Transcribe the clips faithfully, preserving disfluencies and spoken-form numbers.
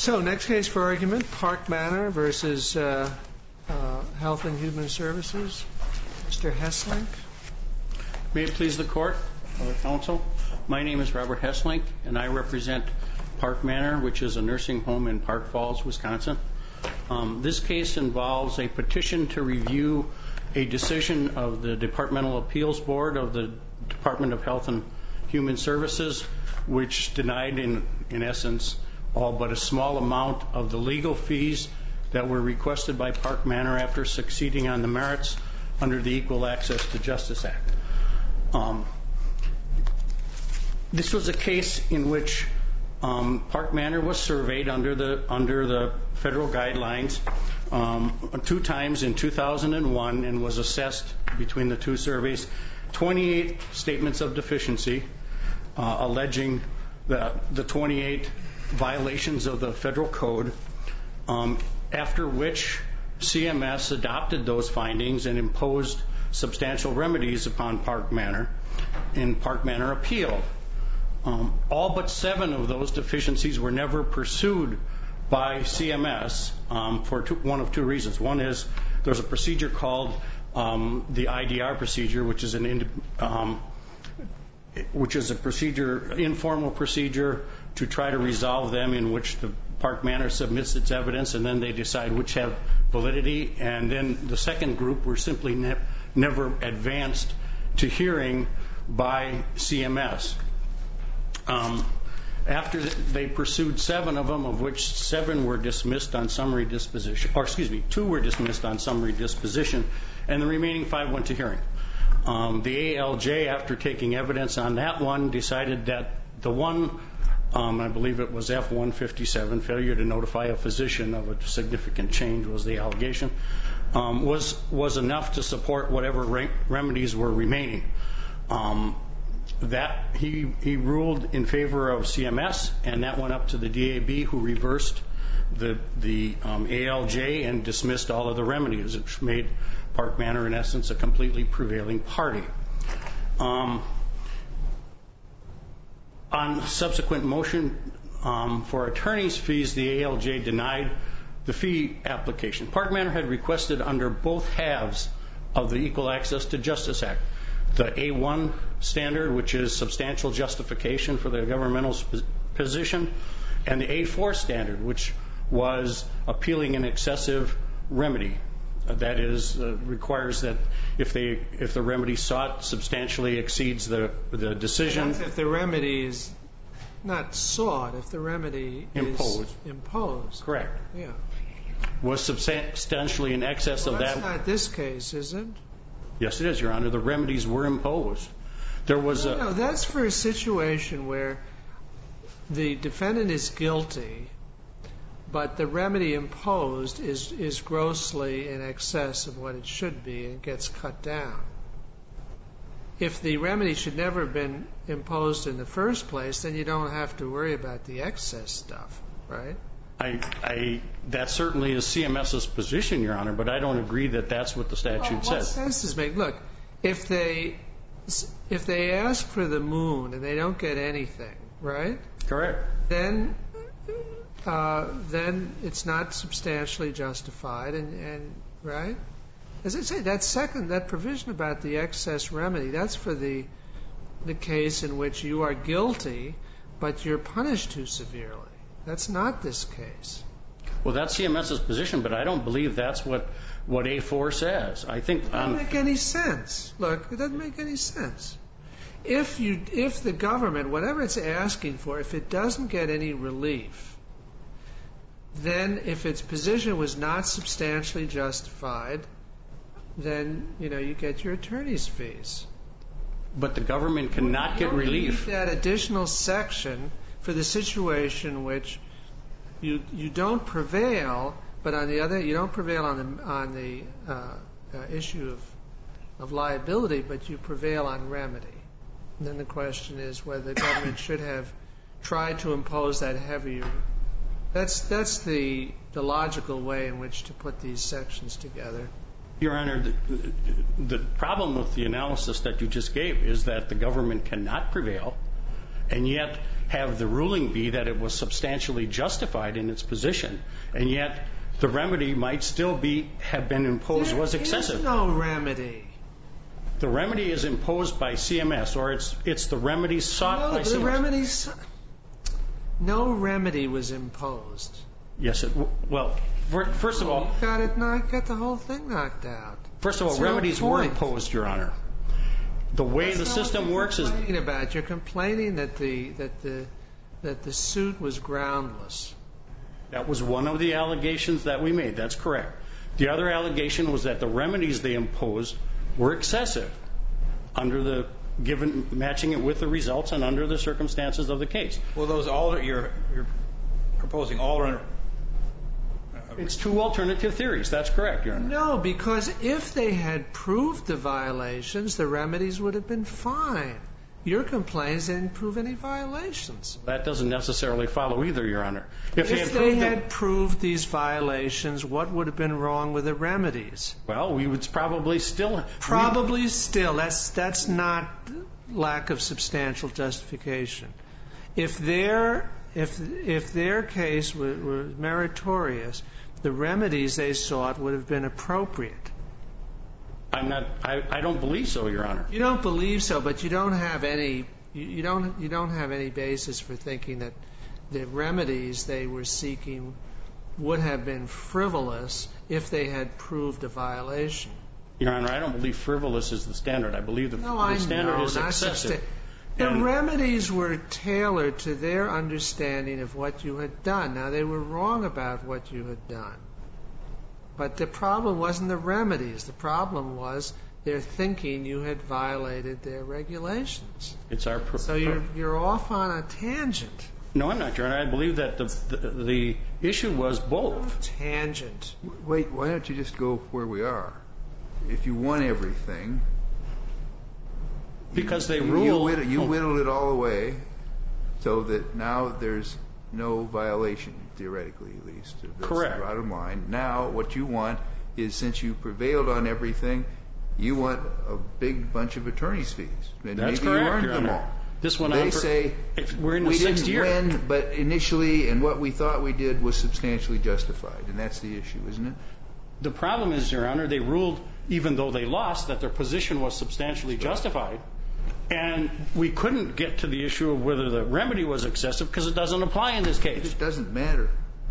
So, next case for argument, Park Manor versus uh, uh, Health and Human Services. Mister Hesslink. May it please the Court, or Council, my name is Robert Hesslink, and I represent Park Manor, which is a nursing home in Park Falls, Wisconsin. Um, this case involves a petition to review a decision of the Departmental Appeals Board of the Department of Health and Human Services, which denied, in, in essence, all but a small amount of the legal fees that were requested by Park Manor after succeeding on the merits under the Equal Access to Justice Act. Um, this was a case in which um, Park Manor was surveyed under the under the federal guidelines um, two times in two thousand one and was assessed between the two surveys twenty-eight statements of deficiency, uh, alleging the, the twenty-eight violations of the federal code, um, after which C M S adopted those findings and imposed substantial remedies upon Park Manor, and Park Manor appealed. Um, all but seven of those deficiencies were never pursued by C M S um, for two, one of two reasons. One is there's a procedure called um, the I D R procedure, which is an um, which is a procedure, informal procedure to try to resolve them, in which the Park Manor submits its evidence and then they decide which have validity. And then the second group were simply ne- never advanced to hearing by C M S. Um, after they pursued seven of them, of which seven were dismissed on summary disposition, or excuse me, two were dismissed on summary disposition, and the remaining five went to hearing. Um, the A L J, after taking evidence on that one, decided that the one, um, I believe it was F one fifty-seven, failure to notify a physician of a significant change was the allegation, um, was was enough to support whatever re- remedies were remaining. Um, that he he ruled in favor of C M S, and that went up to the D A B, who reversed the the um, A L J and dismissed all of the remedies, which made Park Manor, in essence, a completely prevailing party. Um, on subsequent motion um, for attorney's fees, the A L J denied the fee application. Park Manor had requested under both halves of the Equal Access to Justice Act, the A one standard, which is substantial justification for the governmental position, and the A four standard, which was appealing an excessive remedy. Uh, that is, uh, requires that if they if the remedy sought substantially exceeds the the decision. That's if the remedy is not sought, if the remedy imposed. is imposed. Correct. Yeah. Was substantially in excess well, of that's that. That's not this case, is it? Yes, it is, Your Honor. The remedies were imposed. There was no, a. No, that's for a situation where the defendant is guilty, but the remedy imposed is, is grossly in excess of what it should be and gets cut down. If the remedy should never have been imposed in the first place, then you don't have to worry about the excess stuff, right? I, I, that certainly is CMS's position, Your Honor, but I don't agree that that's what the statute well, says. What sense does it make? Look, if they, if they ask for the moon and they don't get anything, right? Correct. Then... Uh, then it's not substantially justified, and, and right? As I say, that second, that provision about the excess remedy, that's for the the case in which you are guilty, but you're punished too severely. That's not this case. Well, that's CMS's position, but I don't believe that's what what A four says. I think it doesn't make any sense. Look, it doesn't make any sense. If you, if the government, whatever it's asking for, if it doesn't get any relief, then if its position was not substantially justified, then, you know, you get your attorney's fees. But the government cannot get relief. You need that additional section for the situation in which you you don't prevail, but on the other, you don't prevail on the on the uh, uh, issue of of liability, but you prevail on remedy. And then the question is whether the government should have tried to impose that heavier. That's that's the the logical way in which to put these sections together. Your Honor, the, the problem with the analysis that you just gave is that the government cannot prevail and yet have the ruling be that it was substantially justified in its position, and yet the remedy might still be have been imposed was excessive. There is no remedy. The remedy is imposed by C M S, or it's it's the remedy sought no, by the C M S. Remedies, no remedy was imposed. Yes, it, well, for, first of all... You got it knocked, got the whole thing knocked out. First of all, That's remedies were imposed, Your Honor. The way That's the not system what you're works is... complaining about. You're complaining that the, that, the, that the suit was groundless. That was one of the allegations that we made. That's correct. The other allegation was that the remedies they imposed were excessive under the given matching it with the results and under the circumstances of the case. Well, those all you're you're proposing all are. It's two alternative theories. That's correct, Your Honor. No, because if they had proved the violations, the remedies would have been fine. Your complaints didn't prove any violations. That doesn't necessarily follow either, Your Honor. If, If they, had, they proved had it, proved these violations, what would have been wrong with the remedies? well, we would probably still... Probably still. That's that's not lack of substantial justification. If their if if their case were, were meritorious, the remedies they sought would have been appropriate. I'm not. I, I don't believe so, Your Honor. You don't believe so, but you don't have any. You, you don't. You don't have any basis for thinking that the remedies they were seeking would have been frivolous if they had proved a violation. Your Honor, I don't believe frivolous is the standard. I believe the, No, the I standard know, is not excessive. substa- The And- remedies were tailored to their understanding of what you had done. Now, they were wrong about what you had done. But the problem wasn't the remedies. The problem was their thinking you had violated their regulations. It's our. Pro- So you're you're off on a tangent. No, I'm not, Your Honor. I believe that the the, the issue was both. Tangent. Wait, why don't you just go where we are? If you won everything, Because they you, ruled. you, whittled, you oh, whittled it all away, so that now there's no violation, theoretically at least. That's Correct. the bottom line. Now, what you want is, since you prevailed on everything, you want a big bunch of attorney's fees. And That's maybe correct, you earned Your them Honor. all. This went they on for, say if we're in the we sixth didn't year. win, but initially, and what we thought we did was substantially justified, and that's the issue, isn't it? The problem is, Your Honor, they ruled, even though they lost, that their position was substantially justified. And we couldn't get to the issue of whether the remedy was excessive because it doesn't apply in this case. It doesn't matter.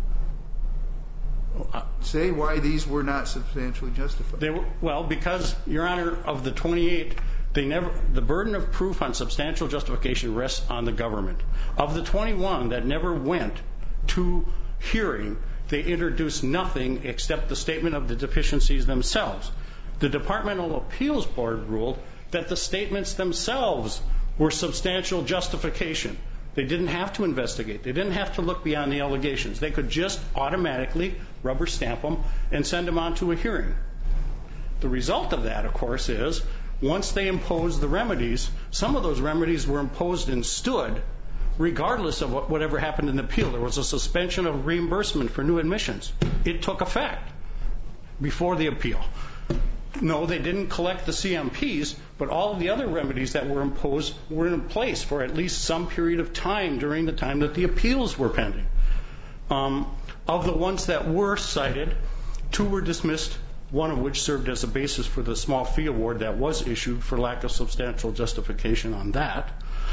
Say why these were not substantially justified. They were, well, because, Your Honor, of the twenty-eight, they never, the burden of proof on substantial justification rests on the government. Of the twenty-one that never went to hearing, they introduced nothing except the statement of the deficiencies themselves. The Departmental Appeals Board ruled that the statements themselves were substantial justification. They didn't have to investigate. They didn't have to look beyond the allegations. They could just automatically rubber stamp them and send them on to a hearing. The result of that, of course, is once they imposed the remedies, some of those remedies were imposed and stood regardless of what, whatever happened in the appeal. There was a suspension of reimbursement for new admissions. It took effect before the appeal. No, they didn't collect the C M Ps, but all of the other remedies that were imposed were in place for at least some period of time during the time that the appeals were pending. Um, of the ones that were cited, two were dismissed, one of which served as a basis for the small fee award that was issued for lack of substantial justification on that.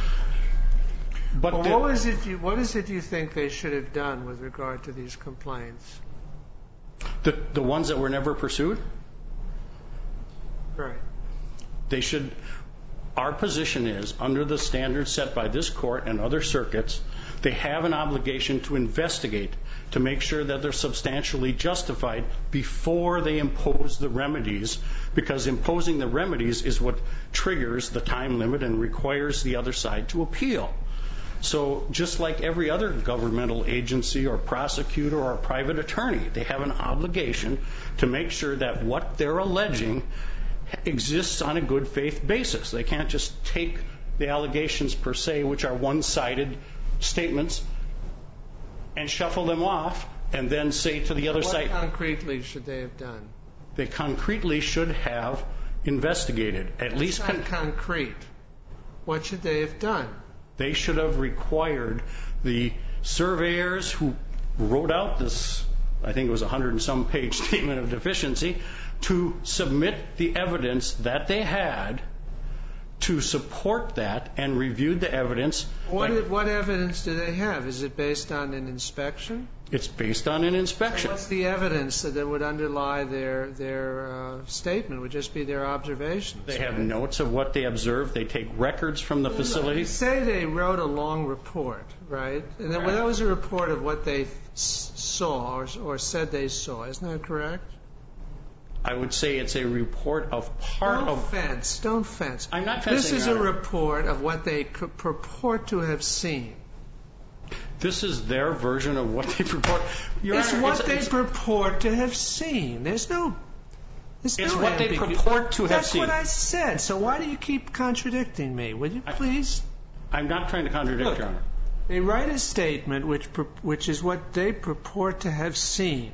But Well, the, what was it? You, what is it you think they should have done with regard to these complaints? the, the ones that were never pursued, Right. they should, our position is, under the standards set by this court and other circuits, they have an obligation to investigate to make sure that they're substantially justified before they impose the remedies, because imposing the remedies is what triggers the time limit and requires the other side to appeal. So just like every other governmental agency or prosecutor or private attorney, they have an obligation to make sure that what they're alleging exists on a good faith basis. They can't just take the allegations per se, which are one-sided statements, and shuffle them off and then say to the other What side. What concretely should they have done? They concretely should have investigated. At least Not con- concrete. What should they have done? They should have required the surveyors who wrote out this, I think it was a hundred and some page statement of deficiency, to submit the evidence that they had to support that and reviewed the evidence. What, like, what evidence do they have? Is it based on an inspection? It's based on an inspection. So what's the evidence that would underlie their their uh, statement? Would just be their observations. They right? have notes of what they observed. They take records from the facility. You say they wrote a long report, right? And then, well, that was a report of what they s- saw or, or said they saw. Isn't that correct? I would say it's a report of part don't of... Don't fence. Don't fence. I'm not fencing, This is Your a Honor. report of what they could purport to have seen. This is their version of what they purport. Your It's Honor, what it's, they it's, purport to have seen. There's no... There's It's no what they ambigu- purport to have That's seen. what I said. So why do you keep contradicting me? Would you please? I'm not trying to contradict, Look, Your Honor. They write a statement which pur- which is what they purport to have seen.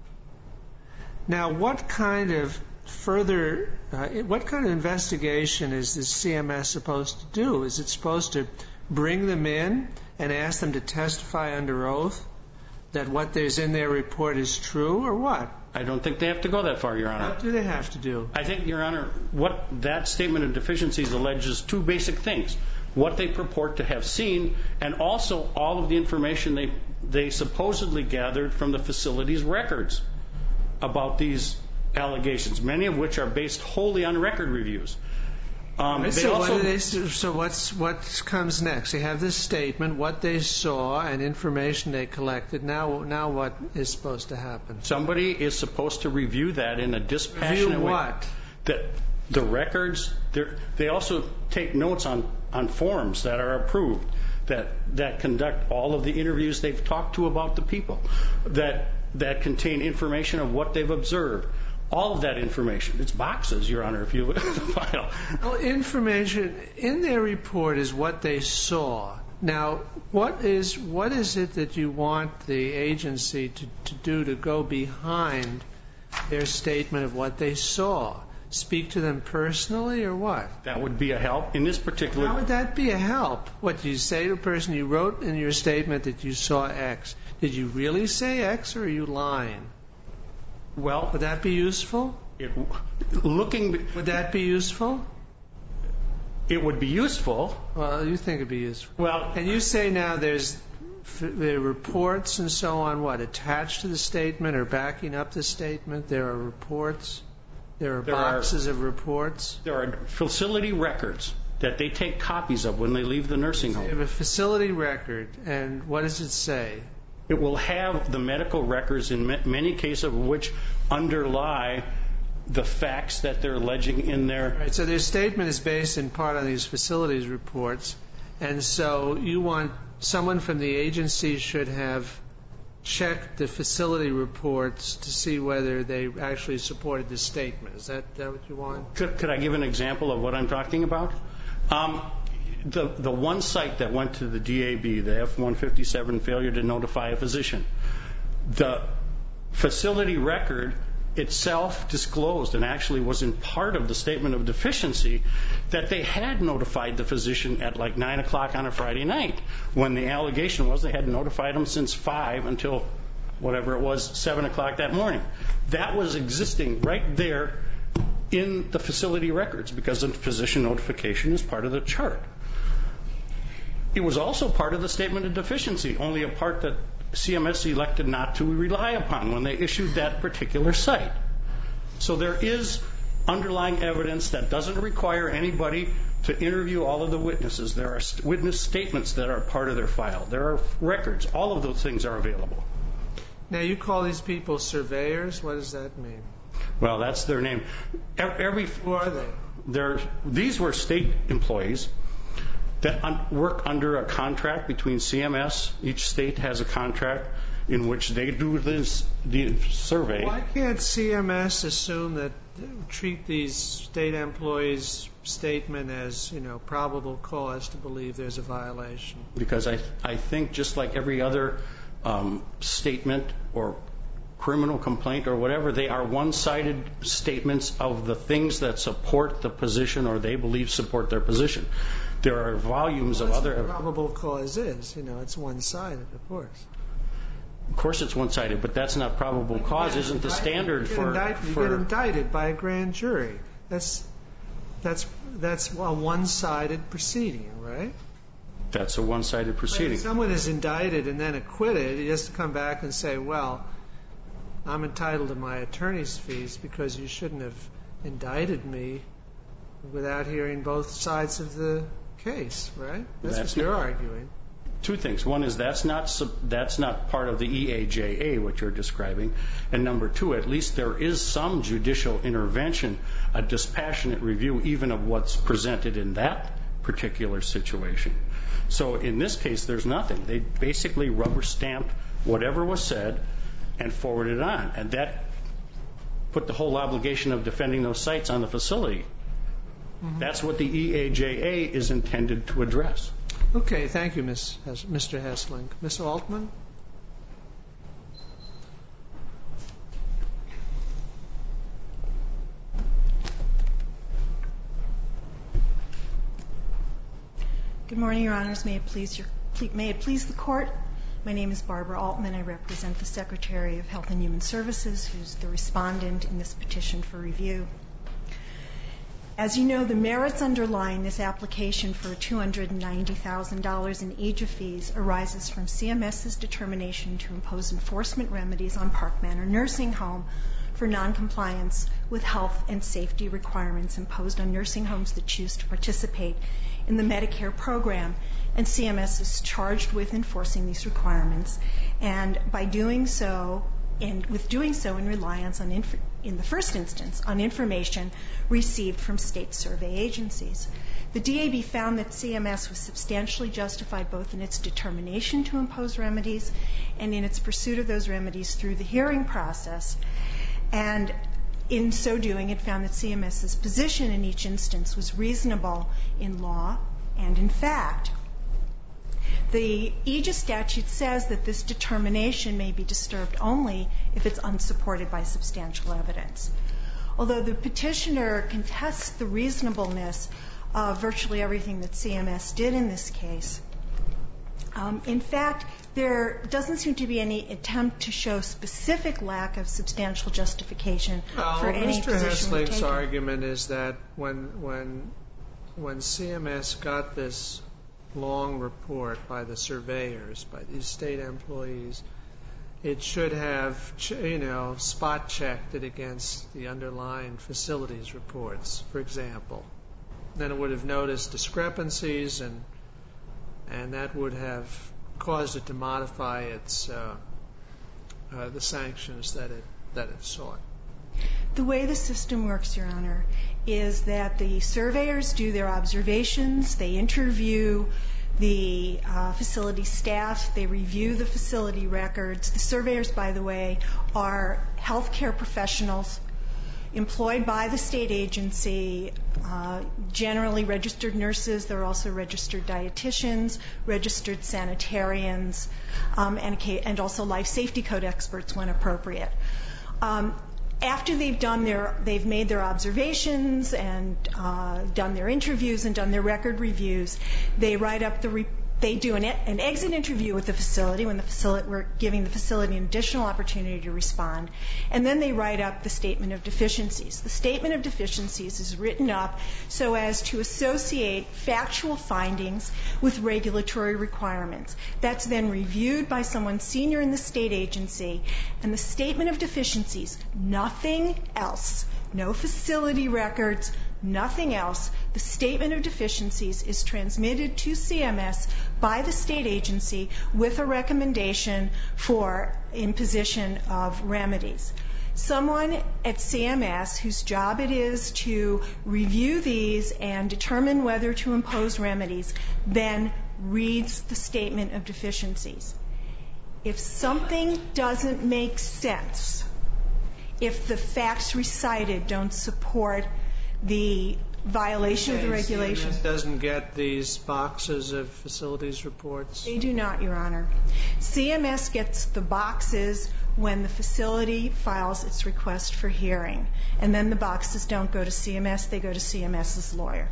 Now, what kind of further, uh, what kind of investigation is the C M S supposed to do? Is it supposed to bring them in and ask them to testify under oath that what there's in their report is true, or what? I don't think they have to go that far, Your Honor. What do they have to do? I think, Your Honor, what that statement of deficiencies alleges two basic things. What they purport to have seen, and also all of the information they, they supposedly gathered from the facility's records about these allegations, many of which are based wholly on record reviews. Um, they so, also, what do they, so what's what comes next? They have this statement, what they saw, and information they collected. Now, now what is supposed to happen? somebody is supposed to review that in a dispassionate Review way. what? That the records, they also take notes on, on forms that are approved, that, that conduct all of the interviews they've talked to about the people, that, that contain information of what they've observed. All of that information. It's boxes, Your Honor, if you look at the file. Well, information in their report is what they saw. Now, what is what is it that you want the agency to, to do to go behind their statement of what they saw? Speak to them personally, or what? That would be a help in this particular... How would that be a help? What, do you say to a person, you wrote in your statement that you saw X. Did you really say X, or are you lying? Well, Would that be useful? it, looking... Would that be useful? It would be useful. Well, you think it'd be useful. Well... And you say now there's there are reports and so on, what, attached to the statement or backing up the statement? There are reports? There are There boxes are, of reports? There are facility records that they take copies of when they leave the nursing You home. have a facility record, and what does it say? It will have the medical records in many cases of which underlie the facts that they're alleging in their... Right, so their statement is based in part on these facilities reports, and so you want someone from the agency should have checked the facility reports to see whether they actually supported the statement. Is that, that what you want? Could, could I give an example of what I'm talking about? Um, the, the one site that went to the D A B, the F one fifty-seven failure to notify a physician, the facility record itself disclosed and actually was in part of the statement of deficiency that they had notified the physician at like nine o'clock on a Friday night, when the allegation was they had notified him since five until whatever it was, seven o'clock that morning. That was existing right there in the facility records because the physician notification is part of the chart. It was also part of the statement of deficiency, only a part that C M S elected not to rely upon when they issued that particular site. So there is underlying evidence that doesn't require anybody to interview all of the witnesses. There are witness statements that are part of their file. There are records. All of those things are available. Now, you call these people surveyors. What does that mean? Well, that's their name. Every, Who are they? They're, these were state employees that un- work under a contract between C M S. Each state has a contract in which they do this the survey. Why can't C M S assume that, treat these state employees' statement as, you know, probable cause to believe there's a violation? Because I, I think just like every other um, statement or criminal complaint or whatever, they are one-sided statements of the things that support the position or they believe support their position. There are volumes well, of other... probable cause is, you know, it's one-sided, of course. Of course it's one-sided, but that's not probable cause, isn't the standard for... You get indicted by a grand jury. That's that's that's a one-sided proceeding, right? That's a one-sided proceeding. If someone is indicted and then acquitted, he has to come back and say, well, I'm entitled to my attorney's fees because you shouldn't have indicted me without hearing both sides of the case, right? That's, that's what you're arguing. Two things. One is that's not that's not part of the E A J A, what you're describing. And number two, at least there is some judicial intervention, a dispassionate review even of what's presented in that particular situation. So in this case, there's nothing. They basically rubber stamped whatever was said and forwarded it on. And that put the whole obligation of defending those sites on the facility. Mm-hmm. That's what the E A J A is intended to address. Okay, thank you, Miz Hes- Mister Hesling. Miz Altman? Good morning, Your Honors. May it please your, may it please the Court. My name is Barbara Altman. I represent the Secretary of Health and Human Services, who's the respondent in this petition for review. As you know, the merits underlying this application for two hundred ninety thousand dollars in E J A fees arises from C M S's determination to impose enforcement remedies on Park Manor Nursing Home for noncompliance with health and safety requirements imposed on nursing homes that choose to participate in the Medicare program. And C M S is charged with enforcing these requirements. And by doing so, and with doing so in reliance on, inf- in the first instance, on information received from state survey agencies. The D A B found that C M S was substantially justified both in its determination to impose remedies and in its pursuit of those remedies through the hearing process. And in so doing, it found that C M S's position in each instance was reasonable in law and in fact. The E J A statute says that this determination may be disturbed only if it's unsupported by substantial evidence. Although the petitioner contests the reasonableness of virtually everything that C M S did in this case, um, in fact, there doesn't seem to be any attempt to show specific lack of substantial justification well, for any Mister position Hesling's taken. argument is that when when when C M S got this long report by the surveyors, by these state employees, it should have, you know, spot checked it against the underlying facilities reports, for example. Then it would have noticed discrepancies, and and that would have caused it to modify its uh, uh, the sanctions that it that it sought. The way the system works, Your Honor, is that the surveyors do their observations, they interview the uh, facility staff, they review the facility records. The surveyors, by the way, are healthcare professionals employed by the state agency, uh, generally registered nurses. There are also registered dietitians, registered sanitarians, um, and, and also life safety code experts when appropriate. Um, After they've done their, they've made their observations and uh, done their interviews and done their record reviews, they write up the, re- they do an, an exit interview with the facility when the facility, we're giving the facility an additional opportunity to respond, and then they write up the statement of deficiencies. The statement of deficiencies is written up so as to associate factual findings with regulatory requirements. That's then reviewed by someone senior in the state agency, and the statement of deficiencies, nothing else, no facility records, nothing else. The statement of deficiencies is transmitted to C M S by the state agency with a recommendation for imposition of remedies. Someone at C M S whose job it is to review these and determine whether to impose remedies then reads the statement of deficiencies. If something doesn't make sense, if the facts recited don't support the violation of the regulation. C M S doesn't get these boxes of facilities reports? They do not, Your Honor. C M S gets the boxes when the facility files its request for hearing. And then the boxes don't go to C M S, they go to CMS's lawyer.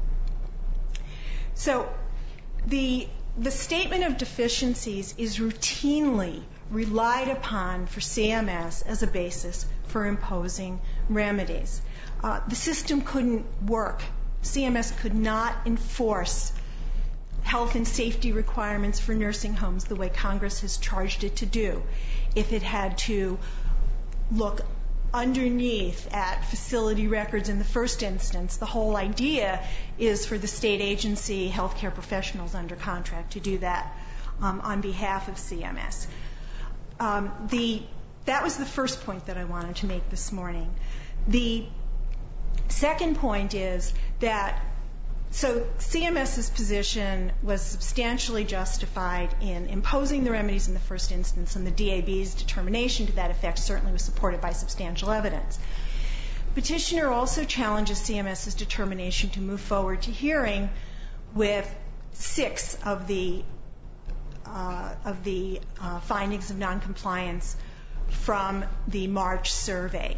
So the, the statement of deficiencies is routinely relied upon for C M S as a basis for imposing remedies. Uh, the system couldn't work. C M S could not enforce health and safety requirements for nursing homes the way Congress has charged it to do if it had to look underneath at facility records in the first instance. The whole idea is for the state agency healthcare professionals under contract to do that um, on behalf of C M S. Um, the, that was the first point that I wanted to make this morning. The second point is that so CMS's position was substantially justified in imposing the remedies in the first instance, and the D A B's determination to that effect certainly was supported by substantial evidence. Petitioner also challenges CMS's determination to move forward to hearing with six of the uh, of the uh, findings of noncompliance from the March survey.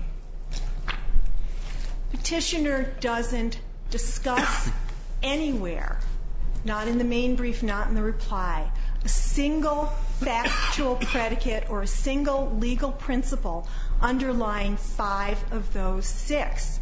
Petitioner doesn't discuss anywhere, not in the main brief, not in the reply, a single factual predicate or a single legal principle underlying five of those six.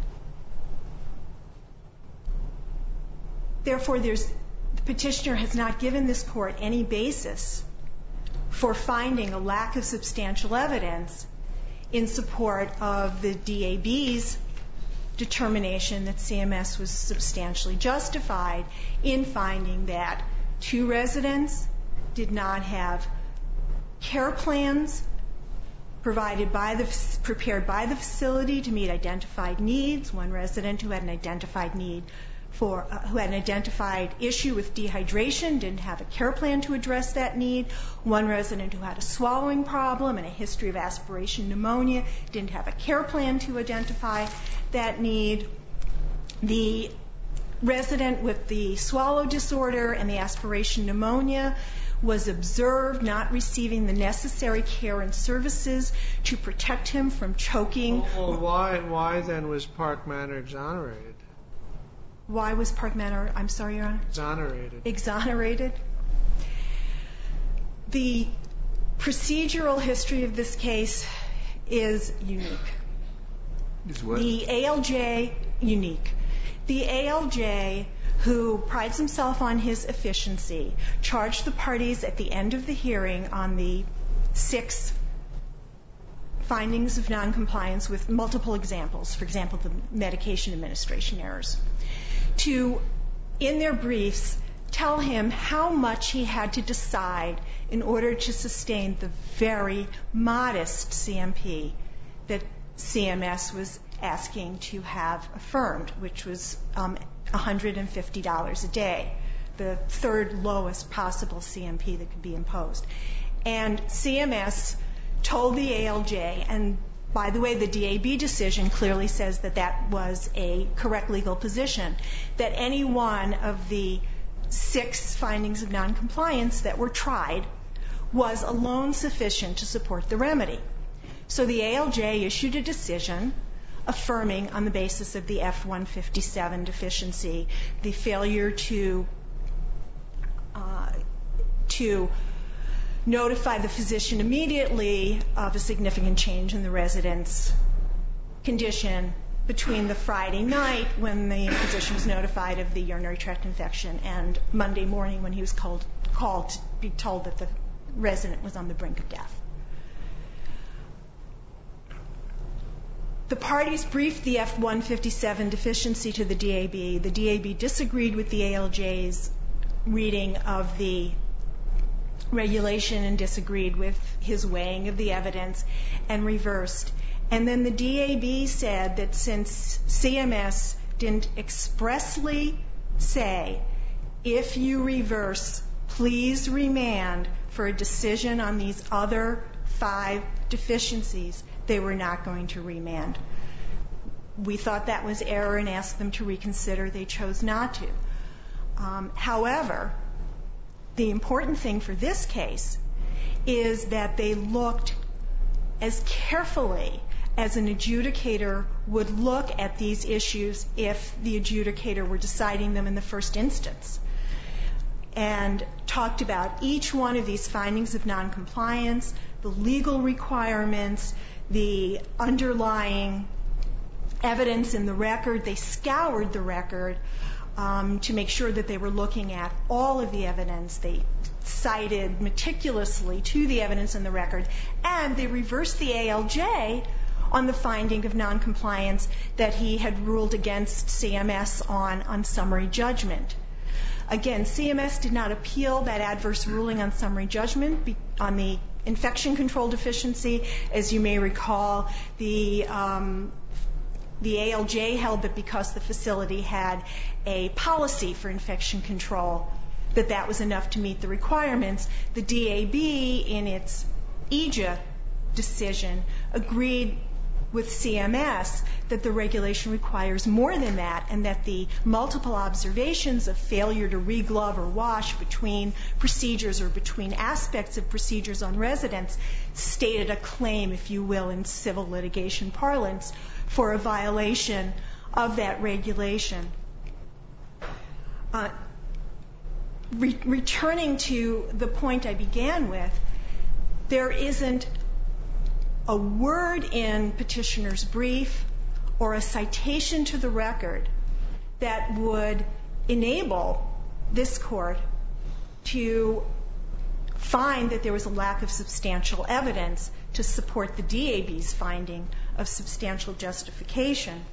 Therefore, there's, the petitioner has not given this court any basis for finding a lack of substantial evidence in support of the D A B's determination that C M S was substantially justified in finding that two residents did not have care plans provided by the, prepared by the facility to meet identified needs. One resident who had an identified need for, uh, who had an identified issue with dehydration didn't have a care plan to address that need. One resident who had a swallowing problem and a history of aspiration pneumonia didn't have a care plan to identify that need. The resident with the swallow disorder and the aspiration pneumonia was observed not receiving the necessary care and services to protect him from choking. Well, why, why then was Park Manor exonerated? Why was Park Manor, I'm sorry, Your Honor? Exonerated. Exonerated. The procedural history of this case is unique. Is what? The A L J, unique. The A L J, who prides himself on his efficiency, charged the parties at the end of the hearing on the six findings of noncompliance with multiple examples, for example, the medication administration errors, to, in their briefs, tell him how much he had to decide in order to sustain the very modest C M P that C M S was asking to have affirmed, which was um, one hundred fifty dollars a day, the third lowest possible C M P that could be imposed. And C M S told the A L J, and by the way, the D A B decision clearly says that that was a correct legal position, that any one of the six findings of noncompliance that were tried was alone sufficient to support the remedy. So the A L J issued a decision affirming on the basis of the F one fifty-seven deficiency the failure to uh, to notify the physician immediately of a significant change in the resident's condition between the Friday night when the physician was notified of the urinary tract infection and Monday morning when he was called, called to be told that the resident was on the brink of death. The parties briefed the F one fifty-seven deficiency to the D A B. The D A B disagreed with the A L J's reading of the regulation and disagreed with his weighing of the evidence and reversed. And then the D A B said that since C M S didn't expressly say, if you reverse, please remand for a decision on these other five deficiencies, they were not going to remand. We thought that was error and asked them to reconsider. They chose not to. Um, however, the important thing for this case is that they looked as carefully as an adjudicator would look at these issues if the adjudicator were deciding them in the first instance, and talked about each one of these findings of noncompliance, the legal requirements, the underlying evidence in the record. They scoured the record um, to make sure that they were looking at all of the evidence. They cited meticulously to the evidence in the record, and they reversed the A L J on the finding of noncompliance that he had ruled against C M S on, on summary judgment. Again, C M S did not appeal that adverse ruling on summary judgment be, on the infection control deficiency. As you may recall, the um, the A L J held that because the facility had a policy for infection control, that that was enough to meet the requirements. The D A B, in its E J A decision, agreed with C M S that the regulation requires more than that, and that the multiple observations of failure to re-glove or wash between procedures or between aspects of procedures on residents stated a claim, if you will, in civil litigation parlance, for a violation of that regulation. Uh, re- returning to the point I began with, there isn't a word in petitioner's brief or a citation to the record that would enable this court to find that there was a lack of substantial evidence to support the D A B's finding of substantial justification.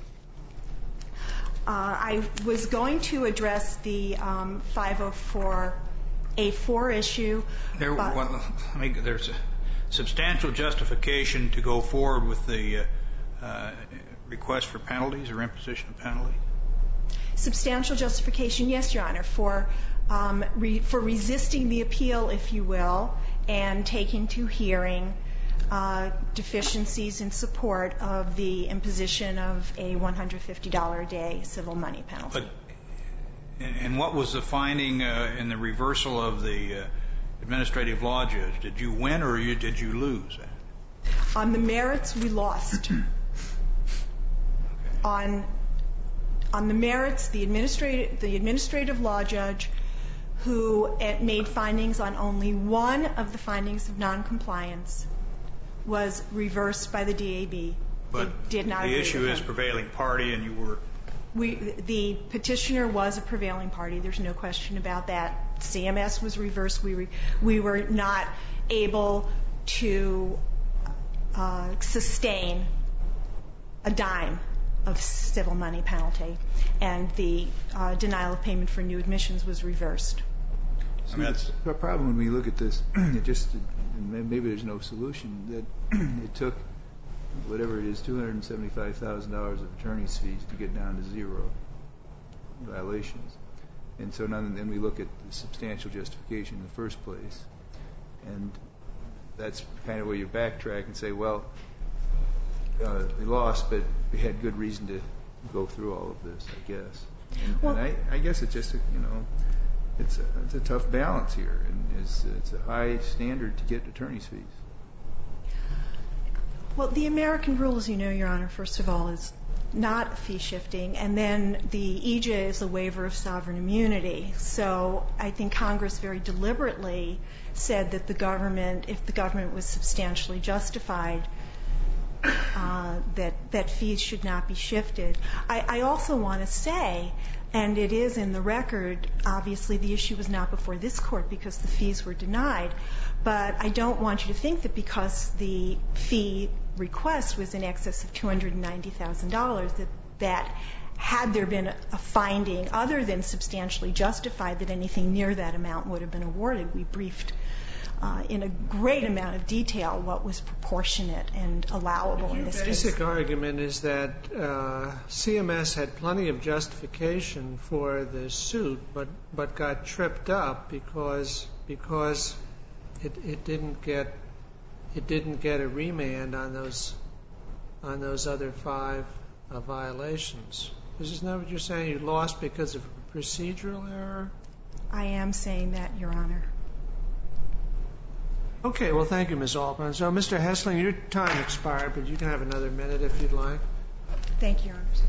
Uh, I was going to address the um, five oh four A four issue. There, well, I mean, there's a substantial justification to go forward with the uh, uh, request for penalties or imposition of penalty? Substantial justification, yes, Your Honor, for um, re- for resisting the appeal, if you will, and taking to hearing uh, deficiencies in support of the imposition of a one hundred fifty dollars a day civil money penalty. But, and what was the finding uh, in the reversal of the uh, administrative law judge? Did you win or you, did you lose? On the merits, we lost. Okay. On on the merits, the administrative the administrative law judge, who made findings on only one of the findings of noncompliance, was reversed by the D A B. But did not the agree issue with is him. prevailing party, and you were. We, the petitioner was a prevailing party. There's no question about that. C M S was reversed. We, re, we were not able to uh, sustain a dime of civil money penalty, and the uh, denial of payment for new admissions was reversed. I mean, that's the problem when we look at this. It just maybe there's no solution. That it took whatever it is, two hundred seventy-five thousand dollars of attorney's fees to get down to zero violations. And so now then we look at the substantial justification in the first place. And that's kind of where you backtrack and say, well, uh, we lost, but we had good reason to go through all of this, I guess. And, well, and I, I guess it's just, a, you know, it's a, it's a tough balance here. And it's, it's a high standard to get attorney's fees. Well, the American rule, as you know, Your Honor, first of all, is not fee shifting, and then the E J A is a waiver of sovereign immunity. So I think Congress very deliberately said that the government, if the government was substantially justified, uh, that that fees should not be shifted. I, I also want to say, and it is in the record, obviously the issue was not before this court because the fees were denied, but I don't want you to think that because the fee request was in excess of two hundred ninety thousand dollars, that that had there been a finding other than substantially justified that anything near that amount would have been awarded. We briefed uh, in a great amount of detail what was proportionate and allowable in this Your case. basic argument is that uh, C M S had plenty of justification for the suit, but but got tripped up because because it, it didn't get it didn't get a remand on those on those other five uh, violations. Isn't that what you're saying? You lost because of a procedural error? I am saying that, Your Honor. Okay, well, thank you, Miz Altman. So, Mister Hessling, your time expired, but you can have another minute if you'd like. Thank you, Your Honors.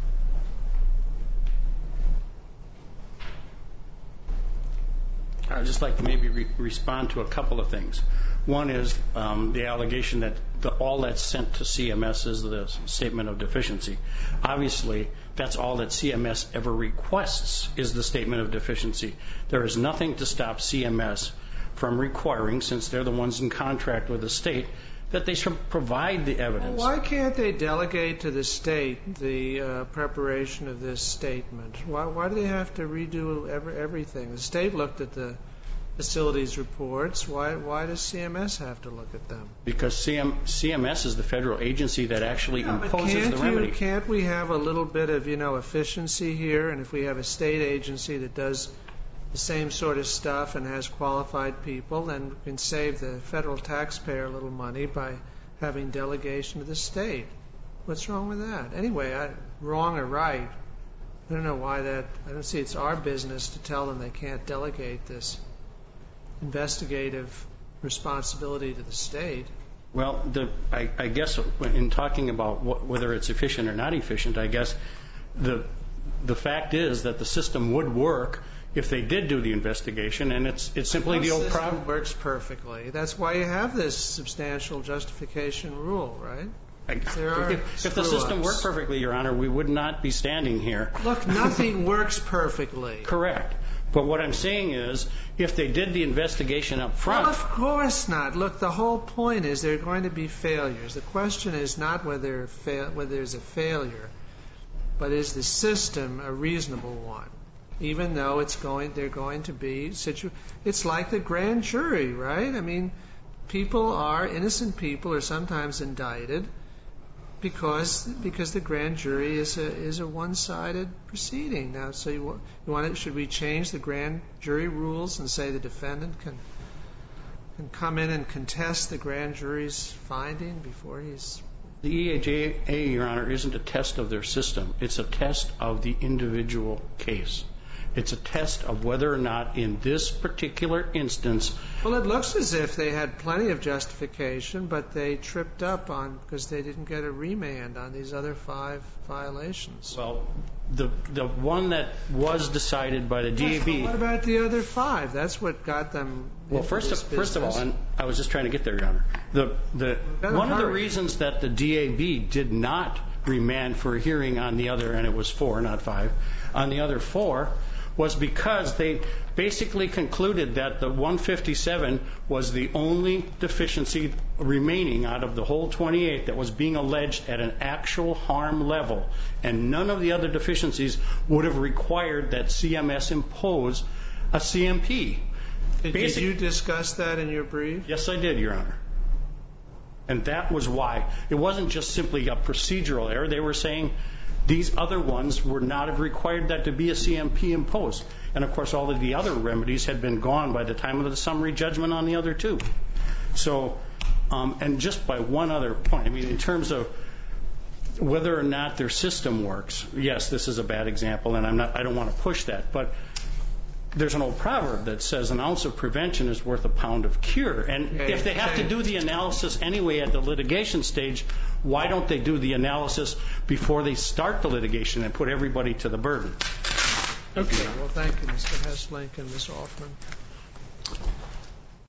I'd just like to maybe re- respond to a couple of things. One is um, the allegation that the, all that's sent to C M S is the statement of deficiency. Obviously, that's all that C M S ever requests is the statement of deficiency. There is nothing to stop C M S from requiring, since they're the ones in contract with the state, that they should provide the evidence. Well, why can't they delegate to the state the uh, preparation of this statement? Why, why do they have to redo every, everything? The state looked at the facilities reports. Why, why does C M S have to look at them? Because C M, C M S is the federal agency that actually Yeah, but imposes can't the remedy. You, can't we have a little bit of, you know, efficiency here? And if we have a state agency that does the same sort of stuff and has qualified people, then we can save the federal taxpayer a little money by having delegation to the state. What's wrong with that? Anyway, I, wrong or right, I don't know why that, I don't see it's our business to tell them they can't delegate this investigative responsibility to the state. Well, the, I, I guess in talking about what, whether it's efficient or not efficient, I guess the the fact is that the system would work if they did do the investigation, and it's it's simply the old problem. It works perfectly. That's why you have this substantial justification rule, right? I, There are if, if the system worked perfectly, Your Honor, we would not be standing here. Look, nothing works perfectly. Correct. But what I'm saying is, if they did the investigation up front... Well, of course not. Look, the whole point is there are going to be failures. The question is not whether, fa- whether there's a failure, but is the system a reasonable one? Even though it's going, they're going to be... Situ- it's like the grand jury, right? I mean, people are, innocent people are sometimes indicted because because the grand jury is a is a one-sided proceeding. Now, so you, you want it, should we change the grand jury rules and say the defendant can can come in and contest the grand jury's finding before he's... The E A J A, Your Honor, isn't a test of their system. It's a test of the individual case. It's a test of whether or not in this particular instance... Well, it looks as if they had plenty of justification, but they tripped up on because they didn't get a remand on these other five violations. Well, the the one that was decided by the D A B... What about the other five? That's what got them... Well, first of, first of all, and I was just trying to get there, Your Honor. The the one of the reasons that the D A B did not remand for a hearing on the other, and it was four, not five, on the other four, was because they basically concluded that the one fifty-seven was the only deficiency remaining out of the whole twenty-eight that was being alleged at an actual harm level, and none of the other deficiencies would have required that C M S impose a C M P. Did, Basic- did you discuss that in your brief? Yes, I did, Your Honor. And that was why. It wasn't just simply a procedural error. They were saying these other ones would not have required that to be a C M P imposed. And, of course, all of the other remedies had been gone by the time of the summary judgment on the other two. So, um, and just by one other point, I mean, in terms of whether or not their system works, yes, this is a bad example, and I'm not, I don't want to push that, but there's an old proverb that says an ounce of prevention is worth a pound of cure. And okay, if they have okay. to do the analysis anyway at the litigation stage, why don't they do the analysis before they start the litigation and put everybody to the burden? Okay. Well, thank you, Mister Hessling and Miz Altman.